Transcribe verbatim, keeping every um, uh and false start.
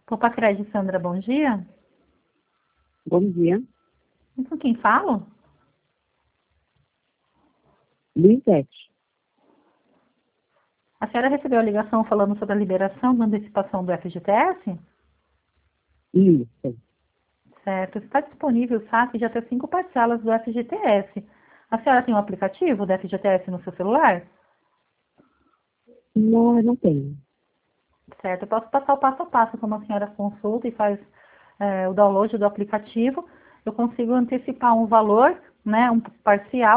Opa, Crédito, Sandra, bom dia. Bom dia. E com quem falo? Luizete. A senhora recebeu a ligação falando sobre a liberação da antecipação do F G T S? Isso. Certo. Está disponível o saque de até cinco parcelas do F G T S. A senhora tem um aplicativo do F G T S no seu celular? Não, eu não tenho. Certo. Eu posso passar o passo a passo, como a senhora consulta e faz é, o download do aplicativo. Eu consigo antecipar um valor, né, um parcial,